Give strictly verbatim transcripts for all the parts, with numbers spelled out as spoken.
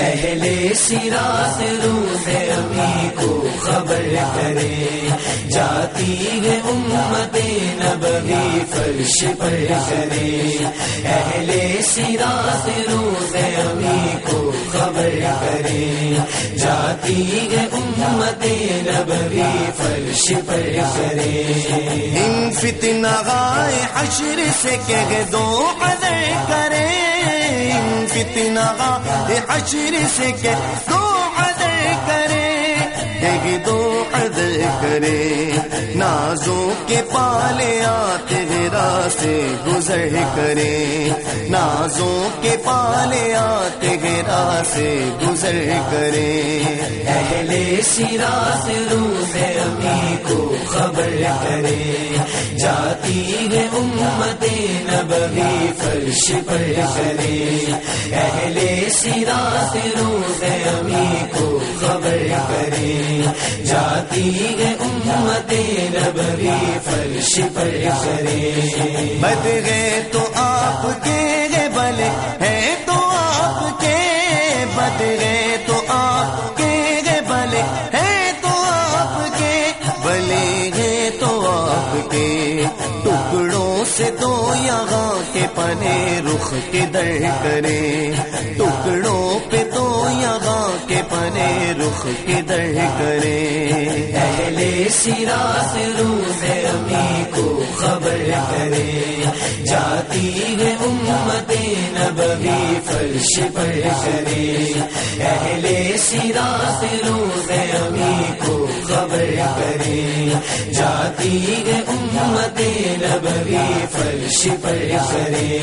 اہل صراط روح امی کو خبر کرے، جاتی ہے امت نبوی فرش پر کرے، اہل صراط روح امی کو خبر کرے، جاتی ہے امت نبوی فرش پر کرے۔ ان فتنہ غائے حشر سے کہہ دو حذر کرے، ان فتنہ غائے حشر سے کہہ دو حذر کرے، کہہ دو حذر کرے، نازوں کے پالے آتے راہ سے گزر کرے، نازوں کے پالے آتے راہ سے گزر کرے۔ اہل صراط روح امی کو خبر کرے، جاتی ہے امت نبوی فرش پر کرے، اہل صراط روح امی کو خبر کرے، جاتی ہے امت نبوی فرش پر کرے۔ بد گئے تو آپ کے گے بلے ہیں تو آپ کے، بد گئے تو آپ کے گے بلے ہیں تو آپ کے، بلے ہیں تو آپ کے، ٹکڑوں سے دو یہاں کے پنے رخ کے در کرے، ٹکڑوں پہ دو یہاں کے پنے رخ کے در کرے۔ اہل صراط روح امی کو خبر کرے، جاتی ہے امت نبوی فرش پر کرے، اہل صراط روح امی کو خبر کرے، جاتی ہے امت نبوی فرش پر کرے۔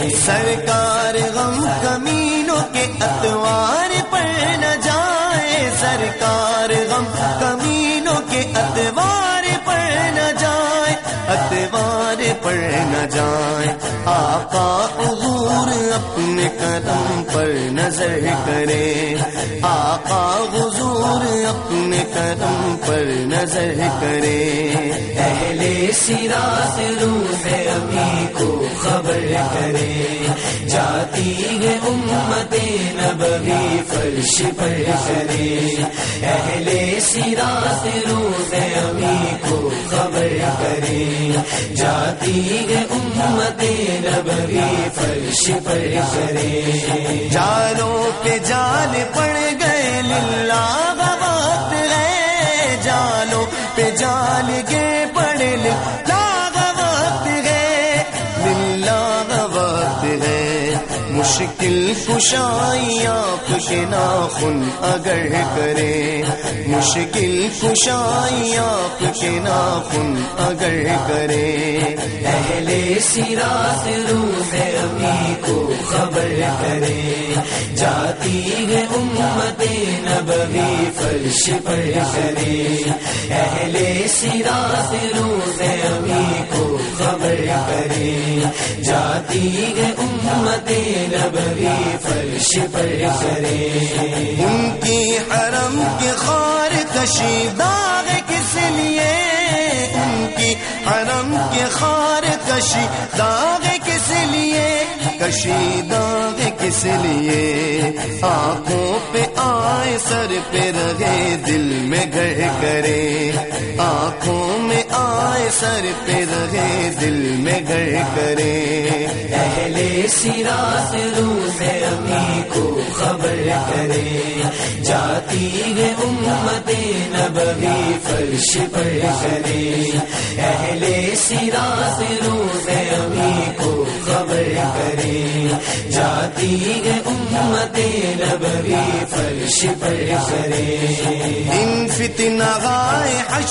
سرکار غم کمینوں کے اتوار پر نہ جائے، سرکار غم کمینوں کے اتوار پر نہ جائے، اتوار پر نہ جائے، آقا حضور اپنے قدم پر نظر کرے، آقا حضور اپنے قدم پر نظر کرے۔ اہل صراط روح امی کو خبر کرے، جاتی ہے امت نبوی فرش پر کرے، اہل صراط روح امی کو خبر کرے، جاتی ہے امت نبوی فرش پر کرے۔ جالوں پہ جال پڑ گئے للہ وقت ہے، جالوں پہ جال گئے پڑے للہ وقت ہے، للہ وقت ہے، مشکل کشائی آپ کے ناخن اگر کرے، مشکل کشائی آپ کے ناخن اگر کرے۔ اہل صراط روح امی کو خبر کرے، جاتی ہے امت نبوی فرش پر کرے، اہل صراط روح امی کو خبر کرے، جاتی ہے امت نبوی فرش پر کرے۔ ان کی حرم کے خار کشی داغ کس لیے، ان کی حرم کے خار کشی داغ کس لیے، کشی داغ کس لیے، آنکھوں پہ آئے سر پہ رہے دل میں گھر کرے، آنکھوں میں آئے سر پہ رہے دل میں گھر کرے۔ اہل صراط روح امی کو خبر کرے، جاتی ہے امت نبوی فرش پر کرے، اہل صراط روح امی کو خبر کرے، جاتی ہے امت نبوی فرش پر کرے۔ ان فتنہ غائے